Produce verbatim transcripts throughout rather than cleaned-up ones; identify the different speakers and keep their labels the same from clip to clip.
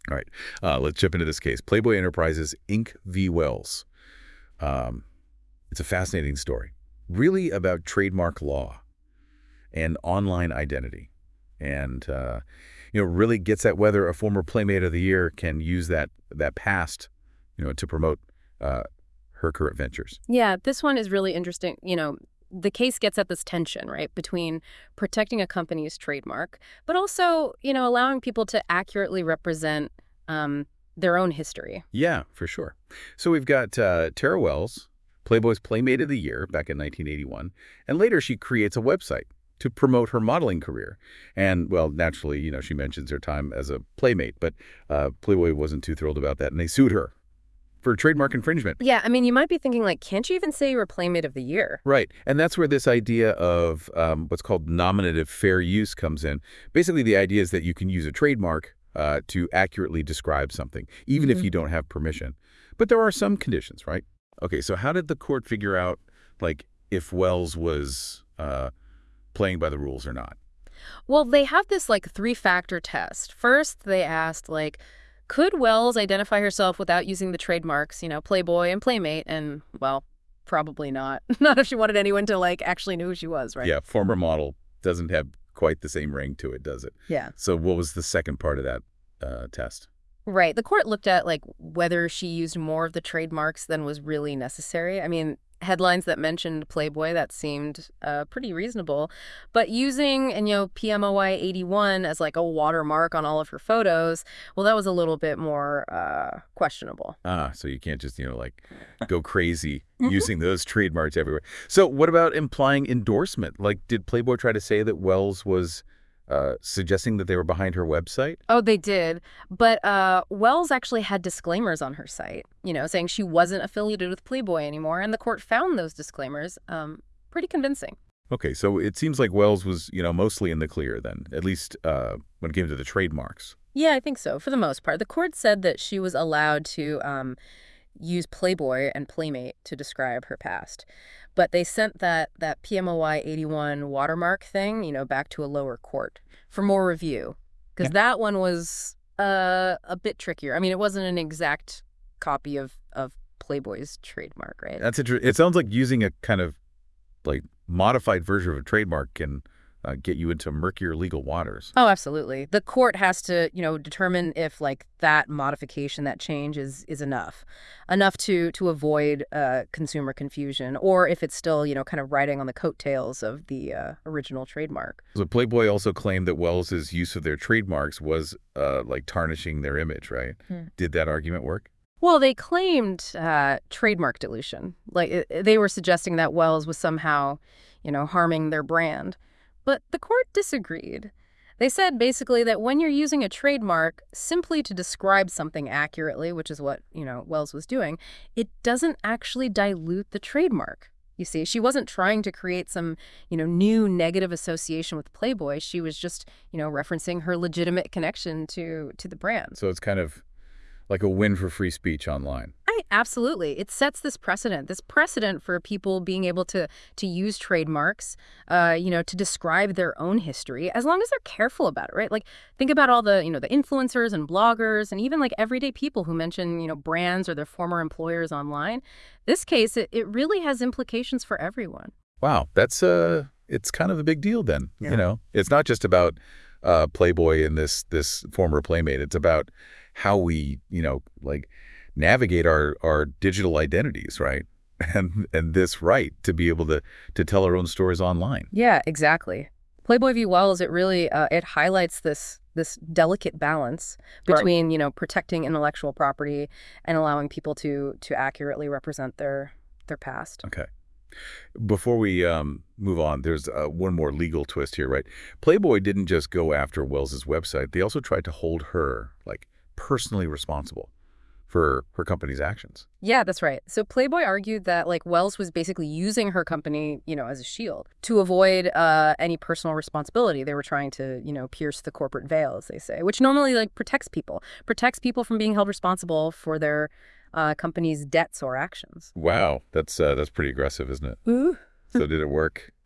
Speaker 1: All right, uh, let's jump into this case. Playboy Enterprises, Incorporated v. Wells. Um, it's a fascinating story, really about trademark law and online identity. And, uh, you know, really gets at whether a former Playmate of the Year can use that that past, you know, to promote uh, her current ventures.
Speaker 2: Yeah, this one is really interesting. You know, the case gets at this tension, right, between protecting a company's trademark, but also, you know, allowing people to accurately represent um, their own history.
Speaker 1: Yeah, for sure. So we've got uh, Tara Wells, Playboy's Playmate of the Year back in nineteen eighty-one, and later she creates a website to promote her modeling career. And, well, naturally, you know, she mentions her time as a Playmate, but uh, Playboy wasn't too thrilled about that, and they sued her for trademark infringement.
Speaker 2: Yeah, I mean, you might be thinking, like, can't you even say you were Playmate of the Year?
Speaker 1: Right. And that's where this idea of um, what's called nominative fair use comes in. Basically, the idea is that you can use a trademark uh, to accurately describe something, even
Speaker 2: Mm-hmm.
Speaker 1: if you don't have permission. But there are some conditions, right? Okay, so how did the court figure out, like, if Wells was uh, playing by the rules or not?
Speaker 2: Well, they have this, like, three-factor test. First, they asked, like, could Wells identify herself without using the trademarks, you know, Playboy and Playmate? And, well, probably not. Not if she wanted anyone to, like, actually know who she was, right?
Speaker 1: Yeah, former model doesn't have quite the same ring to it, does it?
Speaker 2: Yeah.
Speaker 1: So what was the second part of that uh, test?
Speaker 2: Right. The court looked at, like, whether she used more of the trademarks than was really necessary. I mean, headlines that mentioned Playboy, that seemed uh, pretty reasonable. But using, and you know, P M O I eighty-one as, like, a watermark on all of her photos, well, that was a little bit more uh, questionable.
Speaker 1: Ah, so you can't just, you know, like go crazy using those trademarks everywhere. So what about implying endorsement? Like, did Playboy try to say that Wells was uh, suggesting that they were behind her website?
Speaker 2: Oh, they did. But uh, Wells actually had disclaimers on her site, you know, saying she wasn't affiliated with Playboy anymore. And the court found those disclaimers um, pretty convincing.
Speaker 1: Okay, so it seems like Wells was, you know, mostly in the clear then, at least uh, when it came to the trademarks.
Speaker 2: Yeah, I think so, for the most part. The court said that she was allowed to um, use Playboy and Playmate to describe her past. But they sent that, that P M O I eighty-one watermark thing, you know, back to a lower court for more review. Because
Speaker 1: Yeah.
Speaker 2: that one was uh, a bit trickier. I mean, it wasn't an exact copy of, of Playboy's trademark, right?
Speaker 1: That's interesting. It sounds like using a kind of like modified version of a trademark can uh, get you into murkier legal waters.
Speaker 2: Oh, absolutely. The court has to, you know, determine if, like, that modification, that change is is enough, enough to to avoid uh, consumer confusion, or if it's still, you know, kind of riding on the coattails of the uh, original trademark.
Speaker 1: So Playboy also claimed that Wells's use of their trademarks was uh, like tarnishing their image, right?
Speaker 2: Hmm.
Speaker 1: Did that argument work?
Speaker 2: Well, they claimed uh, trademark dilution. Like, it, they were suggesting that Wells was somehow, you know, harming their brand. But the court disagreed. They said basically that when you're using a trademark simply to describe something accurately, which is what, you know, Wells was doing, it doesn't actually dilute the trademark. You see, she wasn't trying to create some, you know, new negative association with Playboy. She was just, you know, referencing her legitimate connection to to the brand.
Speaker 1: So it's kind of like a win for free speech online.
Speaker 2: I, absolutely. It sets this precedent, this precedent for people being able to to use trademarks, uh, you know, to describe their own history, as long as they're careful about it, right? Like, think about all the, you know, the influencers and bloggers and even, like, everyday people who mention, you know, brands or their former employers online. This case, it, it really has implications for everyone.
Speaker 1: Wow, that's uh, it's kind of a big deal then.
Speaker 2: Yeah.
Speaker 1: You know, it's not just about uh, Playboy and this this former Playmate. It's about how we, you know, like navigate our our digital identities, right? And and this right to be able to to tell our own stories online.
Speaker 2: Yeah, exactly. Playboy v. Wells, it really uh, it highlights this this delicate balance
Speaker 1: Right.
Speaker 2: between, you know, protecting intellectual property and allowing people to to accurately represent their their past.
Speaker 1: Okay. Before we um, move on, there's uh, one more legal twist here, right? Playboy didn't just go after Wells's website. They also tried to hold her, like, personally responsible for her company's actions.
Speaker 2: Yeah, that's right. So Playboy argued that, like, Wells was basically using her company, you know, as a shield to avoid uh, any personal responsibility. They were trying to, you know, pierce the corporate veil, as they say, which normally, like, protects people, protects people from being held responsible for their uh, company's debts or actions.
Speaker 1: Wow, that's uh, that's pretty aggressive, isn't it?
Speaker 2: Ooh.
Speaker 1: So did it work?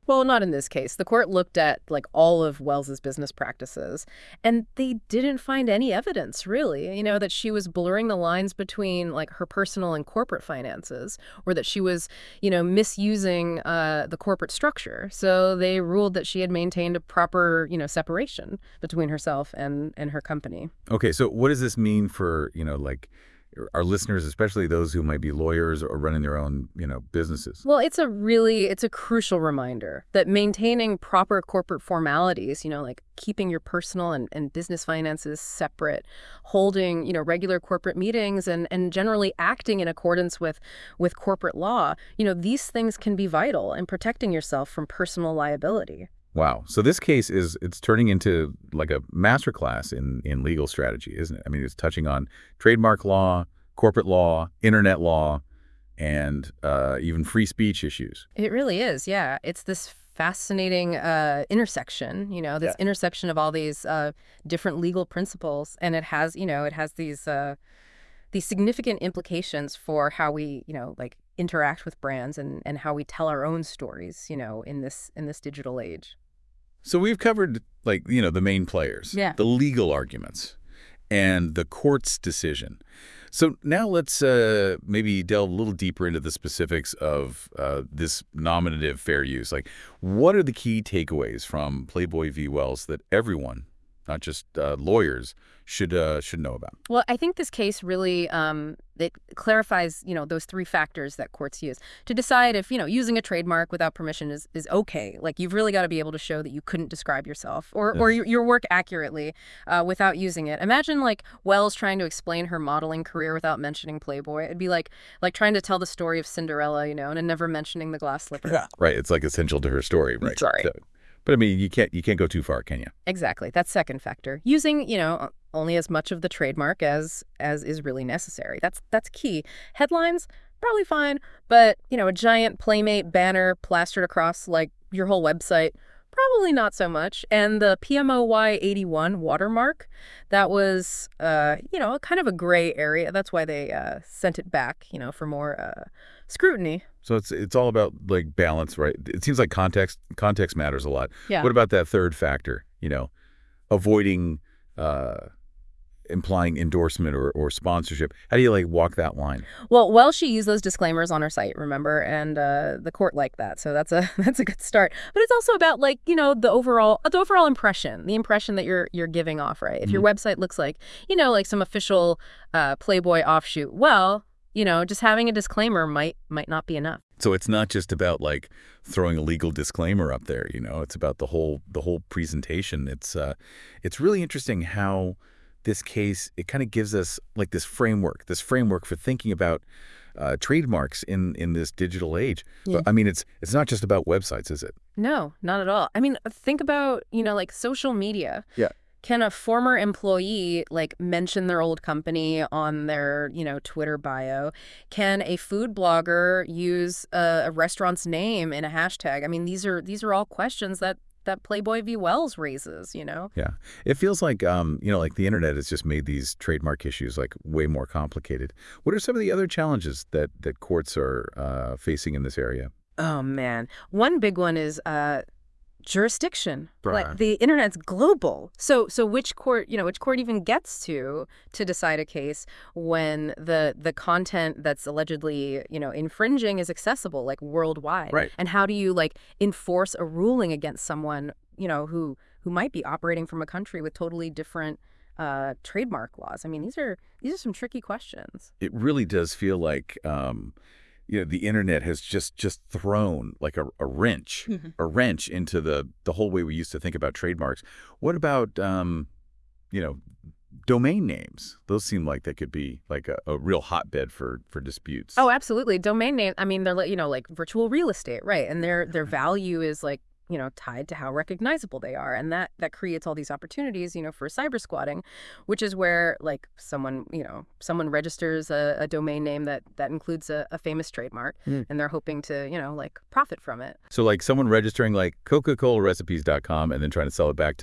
Speaker 2: Well, not in this case. The court looked at like all of Wells's business practices, and they didn't find any evidence, really, you know, that she was blurring the lines between like her personal and corporate finances, or that she was, you know, misusing uh, the corporate structure. So they ruled that she had maintained a proper, you know, separation between herself and and her company.
Speaker 1: Okay, so what does this mean for, you know, like our listeners, especially those who might be lawyers or running their own, you know, businesses?
Speaker 2: Well, it's a really, it's a crucial reminder that maintaining proper corporate formalities, you know, like keeping your personal and, and business finances separate, holding, you know, regular corporate meetings and, and generally acting in accordance with, with corporate law, you know, these things can be vital in protecting yourself from personal liability.
Speaker 1: Wow. So this case is, it's turning into like a masterclass in, in legal strategy, isn't it? I mean, it's touching on trademark law, corporate law, internet law, and uh, even free speech issues.
Speaker 2: It really is, yeah. It's this fascinating uh, intersection, you know, this
Speaker 1: Yeah.
Speaker 2: intersection of all these uh, different legal principles. And it has, you know, it has these uh, these significant implications for how we, you know, like interact with brands and, and how we tell our own stories, you know, in this in this digital age.
Speaker 1: So we've covered, like, you know, the main players,
Speaker 2: Yeah.
Speaker 1: the legal arguments, and the court's decision. So now let's uh, maybe delve a little deeper into the specifics of uh, this nominative fair use. Like, what are the key takeaways from Playboy v. Wells that everyone, not just uh, lawyers, should uh, should know about?
Speaker 2: Well, I think this case really um, it clarifies, you know, those three factors that courts use to decide if, you know, using a trademark without permission is, is okay. Like, you've really got to be able to show that you couldn't describe yourself or, or
Speaker 1: Yes.
Speaker 2: your, your work accurately uh, without using it. Imagine, like, Wells trying to explain her modeling career without mentioning Playboy. It'd be like like trying to tell the story of Cinderella, you know, and never mentioning the glass slipper.
Speaker 1: Yeah. Right. It's like essential to her story, right?
Speaker 2: Sorry.
Speaker 1: So, but I mean, you can't you can't go too far, can you?
Speaker 2: Exactly. That's second factor. Using, you know, only as much of the trademark as as is really necessary. That's that's key. Headlines, probably fine, but, you know, a giant Playmate banner plastered across like your whole website, probably not so much. And the P M O Y eighty-one watermark, that was uh, you know, kind of a gray area. That's why they uh, sent it back, you know, for more uh, scrutiny.
Speaker 1: So it's it's all about like balance, right? It seems like context context matters a lot.
Speaker 2: Yeah.
Speaker 1: What about that third factor? You know, avoiding uh, implying endorsement or, or sponsorship. How do you like walk that line?
Speaker 2: Well, well, she used those disclaimers on her site, remember, and uh, the court liked that, so that's a that's a good start. But it's also about, like, you know, the overall the overall impression, the impression that you're you're giving off, right? If your website looks like, you know, like some official uh, Playboy offshoot, well, you know, just having a disclaimer might might not be enough.
Speaker 1: So it's not just about like throwing a legal disclaimer up there. You know, it's about the whole the whole presentation. It's uh, it's really interesting how this case, it kind of gives us like this framework, this framework for thinking about uh, trademarks in in this digital age.
Speaker 2: Yeah.
Speaker 1: But I mean, it's it's not just about websites, is it?
Speaker 2: No, not at all. I mean, think about, you know, like social media.
Speaker 1: Yeah.
Speaker 2: Can a former employee, like, mention their old company on their, you know, Twitter bio? Can a food blogger use a, a restaurant's name in a hashtag? I mean, these are these are all questions that that Playboy v. Wells raises, you know?
Speaker 1: Yeah. It feels like, um, you know, like the internet has just made these trademark issues like way more complicated. What are some of the other challenges that, that courts are uh, facing in this area?
Speaker 2: Oh, man. One big one is uh, jurisdiction.
Speaker 1: Right.
Speaker 2: Like, the internet's global. So so which court, you know, which court even gets to to decide a case when the the content that's allegedly, you know, infringing is accessible, like, worldwide?
Speaker 1: Right.
Speaker 2: And how do you, like, enforce a ruling against someone, you know, who who might be operating from a country with totally different uh, trademark laws? I mean, these are these are some tricky questions.
Speaker 1: It really does feel like, um, you know, the internet has just just thrown like a, a wrench, a wrench into the the whole way we used to think about trademarks. What about, um, you know, domain names? Those seem like they could be like a, a real hotbed for for disputes.
Speaker 2: Oh, absolutely. Domain name, I mean, they're, like, you know, like virtual real estate, right? And their their value is, like, you know, tied to how recognizable they are. And that that creates all these opportunities, you know, for cyber squatting, which is where, like, someone, you know, someone registers a, a domain name that that includes a, a famous trademark,
Speaker 1: Mm.
Speaker 2: and they're hoping to, you know, like, profit from it.
Speaker 1: So like someone registering like Coca Cola Recipes dot com and then trying to sell it back to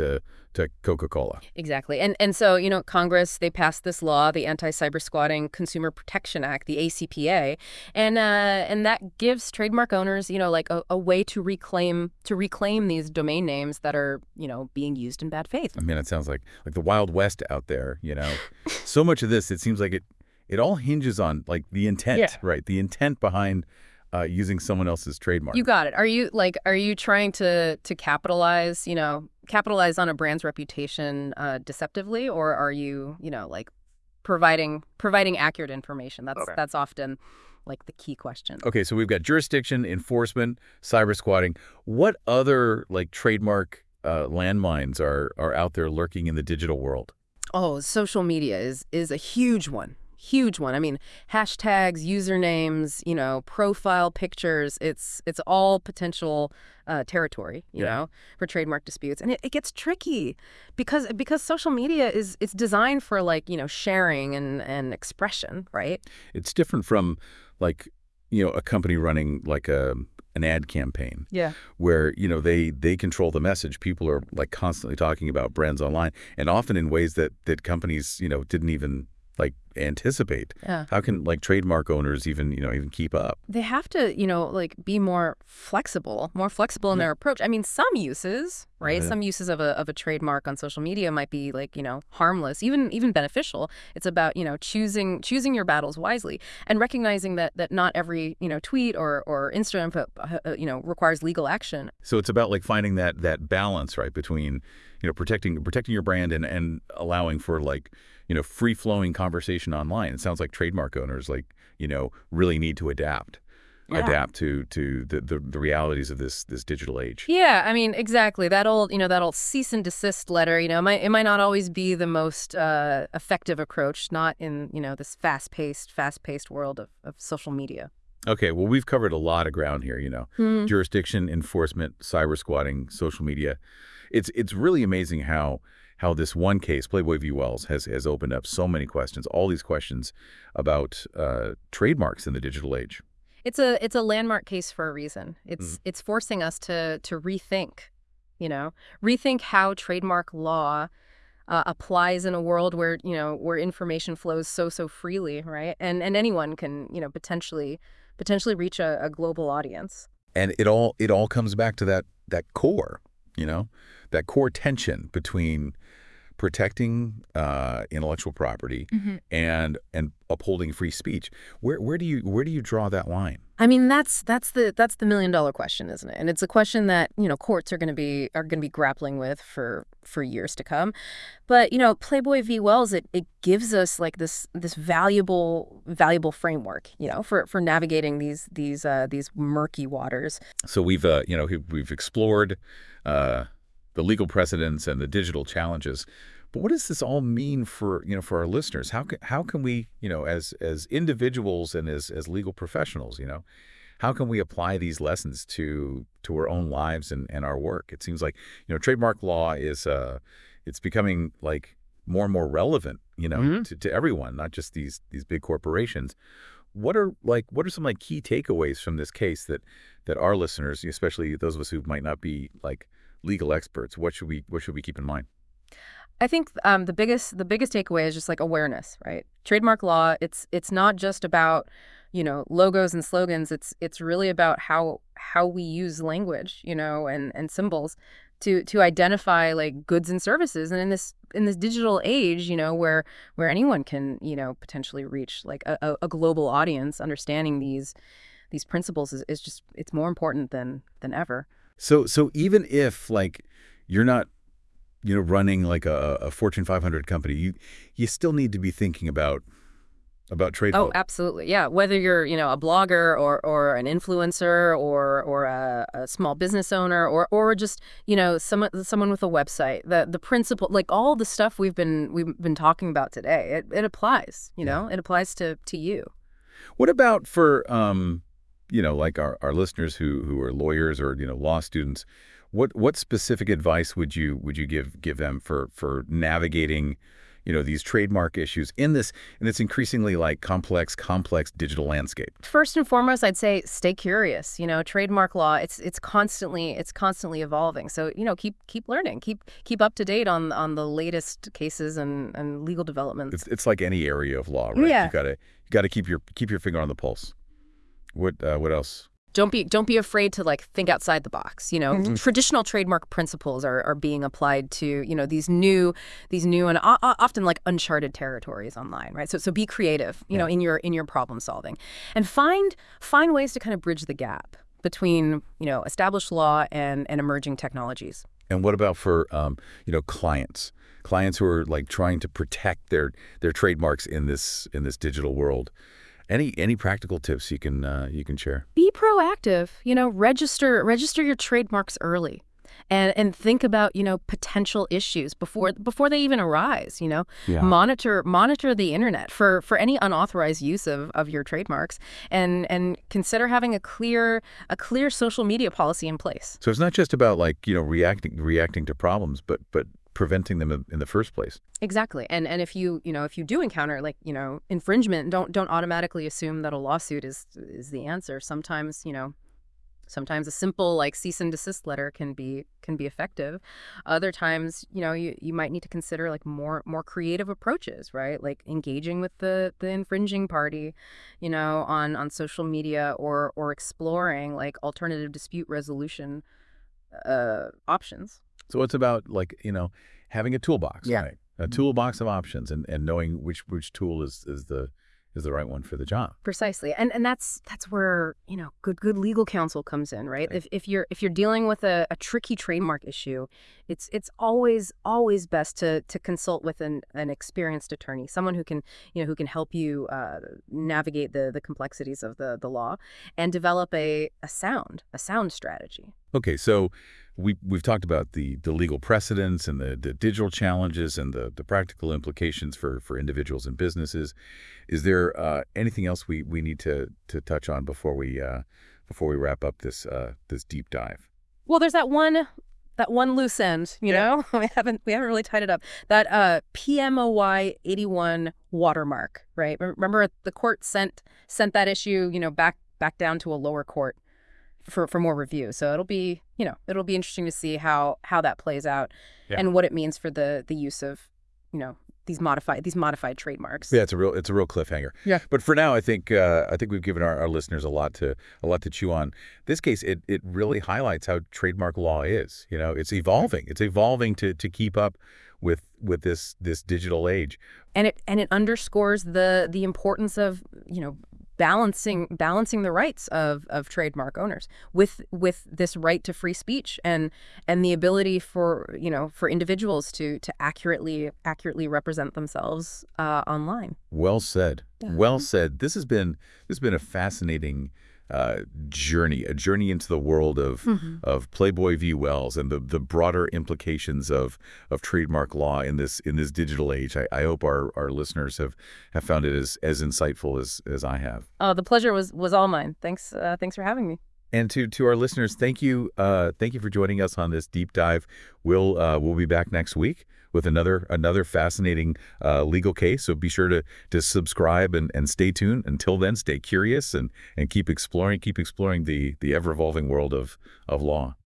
Speaker 1: to Coca-Cola.
Speaker 2: Exactly. And and so, you know, Congress, they passed this law, the Anti-Cyber Squatting Consumer Protection Act, the A C P A, and uh, and that gives trademark owners, you know, like a, a way to reclaim to reclaim these domain names that are, you know, being used in bad faith.
Speaker 1: I mean, it sounds like like the Wild West out there, you know. So much of this, it seems like it it all hinges on like the intent,
Speaker 2: Yeah.
Speaker 1: right? The intent behind uh, using someone else's trademark.
Speaker 2: You got it. Are you like are you trying to to capitalize, you know, capitalize on a brand's reputation uh, deceptively, or are you, you know, like providing providing accurate information? That's
Speaker 1: Okay.
Speaker 2: that's often like the key question.
Speaker 1: Okay, so we've got jurisdiction, enforcement, cyber squatting. What other like trademark uh, landmines are are out there lurking in the digital world?
Speaker 2: Oh, social media is is a huge one. Huge one. I mean, hashtags, usernames, you know, profile pictures, it's it's all potential uh, territory, you
Speaker 1: Yeah.
Speaker 2: know, for trademark disputes. And it, it gets tricky because because social media is it's designed for like, you know, sharing and, and expression, right?
Speaker 1: It's different from like, you know, a company running like a an ad campaign
Speaker 2: Yeah.
Speaker 1: where, you know, they they control the message. People are like constantly talking about brands online and often in ways that that companies, you know, didn't even like anticipate.
Speaker 2: Yeah.
Speaker 1: How can like trademark owners even, you know, even keep up?
Speaker 2: They have to, you know, like be more flexible, more flexible in
Speaker 1: Yeah.
Speaker 2: their approach. I mean, some uses, right?
Speaker 1: Yeah.
Speaker 2: Some uses of a of a trademark on social media might be like, you know, harmless, even even beneficial. It's about, you know, choosing choosing your battles wisely and recognizing that that not every, you know, tweet or or Instagram, uh, uh, you know, requires legal action.
Speaker 1: So it's about like finding that that balance, right, between, you know, protecting protecting your brand and and allowing for like, you know, free flowing conversation online. It sounds like trademark owners like, you know, really need to adapt,
Speaker 2: Yeah.
Speaker 1: adapt to to the, the the realities of this this digital age.
Speaker 2: Yeah, I mean, exactly. That old, you know, that old cease and desist letter, you know, might, it might not always be the most uh, effective approach, not in, you know, this fast-paced, fast-paced world of, of social media.
Speaker 1: Okay, well, we've covered a lot of ground here, you know,
Speaker 2: Hmm.
Speaker 1: jurisdiction, enforcement, cyber squatting, social media. It's it's really amazing how how this one case, Playboy v. Wells, has has opened up so many questions, all these questions about uh, trademarks in the digital age.
Speaker 2: It's a it's a landmark case for a reason. It's
Speaker 1: Mhm.
Speaker 2: it's forcing us to to rethink, you know, rethink how trademark law uh, applies in a world where, you know, where information flows so so freely, right? And and anyone can, you know, potentially potentially reach a, a global audience.
Speaker 1: And it all it all comes back to that that core, you know, that core tension between protecting uh, intellectual property and and upholding free speech. Where where do you where do you draw that line?
Speaker 2: I mean, that's that's the that's the million dollar question, isn't it? And it's a question that, you know, courts are going to be are going to be grappling with for for years to come. But, you know, Playboy v. Wells, it it gives us like this this valuable valuable framework, you know, for for navigating these these uh, these murky waters.
Speaker 1: So we've uh, you know we- we've explored uh, the legal precedents and the digital challenges. But what does this all mean for you know for our listeners? How can how can we you know as as individuals and as as legal professionals you know how can we apply these lessons to to our own lives and, and our work? It seems like you know trademark law is uh it's becoming like more and more relevant you know
Speaker 2: Mhm.
Speaker 1: to, to everyone, not just these these big corporations. What are like what are some like key takeaways from this case that that our listeners, especially those of us who might not be like legal experts, what should we what should we keep in mind?
Speaker 2: I think um, the biggest the biggest takeaway is just like awareness, right? Trademark law, it's it's not just about, you know, logos and slogans. It's it's really about how how we use language, you know, and and symbols to to identify like goods and services. And in this in this digital age, you know, where where anyone can, you know, potentially reach like a, a a global audience, understanding these these principles is, is just it's more important than than ever.
Speaker 1: So so even if like you're not you know running like a, a Fortune five hundred company, you you still need to be thinking about about trade
Speaker 2: Oh,
Speaker 1: law.
Speaker 2: absolutely. Yeah. Whether you're, you know, a blogger or or an influencer or or a, a small business owner or or just, you know, someone someone with a website, the the principle, like all the stuff we've been we've been talking about today, it, it applies, you know, it applies to to you.
Speaker 1: What about for um you know like our, our listeners who who are lawyers or you know law students? What what specific advice would you would you give give them for for navigating you know, these trademark issues in this in this increasingly like complex, complex digital landscape?
Speaker 2: First and foremost, I'd say stay curious. You know, trademark law, it's it's constantly it's constantly evolving. So, you know, keep keep learning, keep keep up to date on on the latest cases and, and legal developments.
Speaker 1: It's it's like any area of law, right?
Speaker 2: Yeah.
Speaker 1: You gotta you gotta keep your keep your finger on the pulse. What uh, what else?
Speaker 2: Don't be don't be afraid to like think outside the box. You know,
Speaker 1: Mm-hmm.
Speaker 2: traditional trademark principles are, are being applied to, you know, these new these new and o often like uncharted territories online, right? So so be creative, you know, in your in your problem solving, and find find ways to kind of bridge the gap between, you know, established law and and emerging technologies.
Speaker 1: And what about for um, you know, clients? Clients who are like trying to protect their their trademarks in this in this digital world. Any any practical tips you can uh, you can share?
Speaker 2: Be proactive, you know, register register your trademarks early. And and think about, you know, potential issues before before they even arise, you know.
Speaker 1: Yeah.
Speaker 2: Monitor monitor the internet for for any unauthorized use of, of your trademarks, and and consider having a clear a clear social media policy in place.
Speaker 1: So it's not just about like, you know, reacting reacting to problems, but but preventing them in in the first place.
Speaker 2: Exactly. And and if you, you know, if you do encounter like, you know, infringement, don't don't automatically assume that a lawsuit is is the answer. Sometimes, you know, sometimes a simple like cease and desist letter can be can be effective. Other times, you know, you, you might need to consider like more more creative approaches, right? Like engaging with the the infringing party, you know, on on social media, or or exploring like alternative dispute resolution uh options.
Speaker 1: So it's about like, you know, having a toolbox,
Speaker 2: Yeah.
Speaker 1: right? A toolbox of options, and, and knowing which which tool is is the is the right one for the job.
Speaker 2: Precisely. And and that's that's where, you know, good good legal counsel comes in, right? If if you're if you're dealing with a, a tricky trademark issue, it's it's always always best to to consult with an, an experienced attorney, someone who can, you know, who can help you uh, navigate the the complexities of the the law and develop a a sound, a sound strategy.
Speaker 1: Okay, so we we've talked about the the legal precedents and the the digital challenges and the the practical implications for for individuals and businesses. Is there uh, anything else we we need to to touch on before we uh, before we wrap up this uh, this deep dive?
Speaker 2: Well, there's that one that one loose end, you know? We haven't we haven't really tied it up. That uh, P M O Y eighty-one watermark, right? Remember the court sent sent that issue, you know, back back down to a lower court for for more review. So it'll be, you know, it'll be interesting to see how how that plays out,
Speaker 1: Yeah.
Speaker 2: and what it means for the the use of, you know, these modified these modified trademarks.
Speaker 1: Yeah, it's a real it's a real cliffhanger.
Speaker 2: Yeah.
Speaker 1: But for now, I think uh, I think we've given our, our listeners a lot to a lot to chew on. This case, it it really highlights how trademark law is. You know, it's evolving. It's evolving to to keep up with with this this digital age.
Speaker 2: And it and it underscores the the importance of, you know, balancing balancing the rights of of trademark owners with with this right to free speech, and and the ability for, you know, for individuals to to accurately accurately represent themselves uh, online.
Speaker 1: Well said. Well said. This has been this has been a fascinating uh, journey, a journey into the world of of Playboy v. Wells and the the broader implications of of trademark law in this in this digital age. I, I hope our, our listeners have, have found it as as insightful as as I have.
Speaker 2: Oh, the pleasure was was all mine. Thanks uh, thanks for having me.
Speaker 1: And to to our listeners, thank you uh, thank you for joining us on this deep dive. We'll uh, we'll be back next week with another another fascinating uh, legal case. So be sure to to subscribe and, and stay tuned. Until then, stay curious and and keep exploring keep exploring the the ever evolving world of of law.